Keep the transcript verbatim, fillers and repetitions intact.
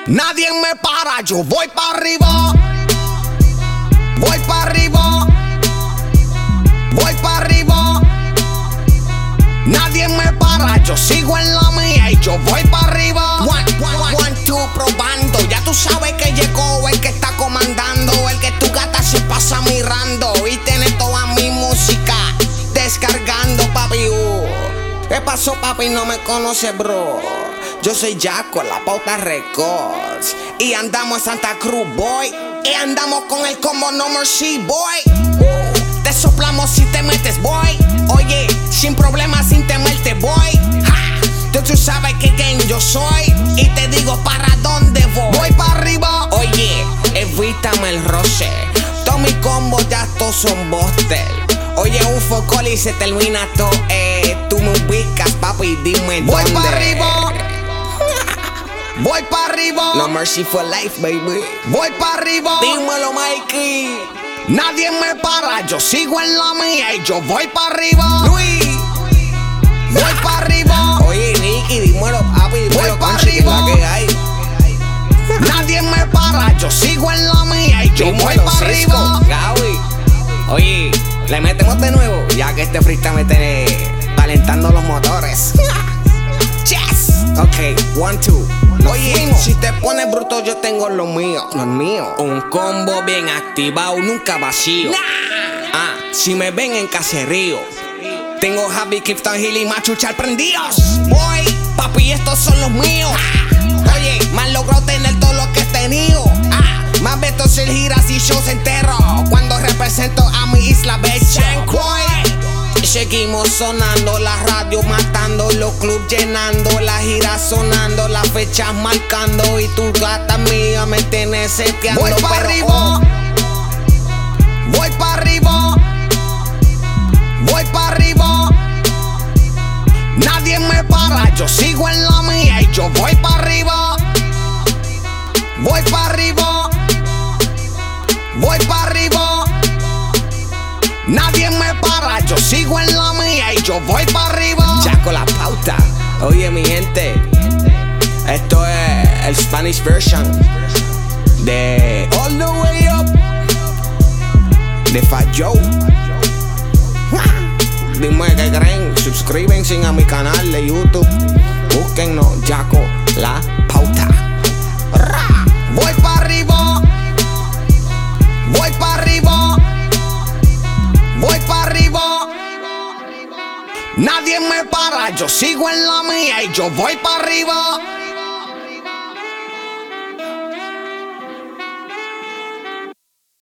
Nadie me para, yo voy para arriba. Voy para arriba. Voy para arriba. Nadie me para, yo sigo en la mía y yo voy para arriba. One, one, one, two, probando. Ya tú sabes que llegó el que está comandando, el que tu gata se pasa mirando y tiene toda mi música descargando, papi. Uh. ¿Qué pasó, papi? No me conoce, bro. Yo soy Jaco, La Pauta Records, y andamos en Santa Cruz, boy. Y andamos con el combo No Mercy, boy. uh. Te soplamos si te metes, boy. Oye, sin problemas, sin temerte, boy. Ja. Tú, tú sabes que quien yo soy y te digo para dónde voy. Voy para arriba. Oye, evítame el roce. Todos mis combos ya todos son boster. Oye, un focol y se termina todo. Eh, tú me ubicas, papi, dime Voy dónde. Voy para arriba. Voy para arriba. No Mercy for life, baby. Voy para arriba. Dímelo, Mikey. Nadie me para, yo sigo en la mía y yo voy para arriba. Luis. Voy para arriba. Oye, Nicky, dímelo, papi. Dímelo, Voy para Conchi, que es arriba. la que hay. Nadie me para, yo sigo en la mía y yo Dímelo, voy para Cisco, arriba. Gaby. Oye, le metemos de nuevo, ya que este freestyle me tiene calentando los motores. Yes. Ok, one, two. Nos Oye, fuimos. si te pones bruto, yo tengo lo mío. Lo mío. Un combo bien activado, nunca vacío. Nah. Ah, si me ven en caserío, tengo Javi, Clifton Hill y Machuchar prendidos. Boy, Papi, estos son los míos. oye, me han logrado tener todo lo que he tenido. Ah, Más veces hacer giras y shows enteros cuando represento a mi isla bella. Boy, seguimos sonando, la radio matando, los clubs llenando, la gira sonando, las fechas marcando y tu gata mía me tiene seteando. voy para pero, arriba. oh, Voy para arriba. Voy para arriba. Nadie me para, yo sigo en la mía y yo voy para arriba. Voy para arriba. Voy para arriba. Nadie me para, yo sigo en la mía y yo voy para arriba. Jaco La Pauta. Oye, mi gente, esto es el Spanish version de All the Way Up de Fat Joe. Dime qué creen, suscríbanse a mi canal de YouTube, búsquennos Jaco La Pauta. Voy para arriba. Voy para arriba. Voy para arriba. Nadie me para, yo sigo en la mía y yo voy para arriba.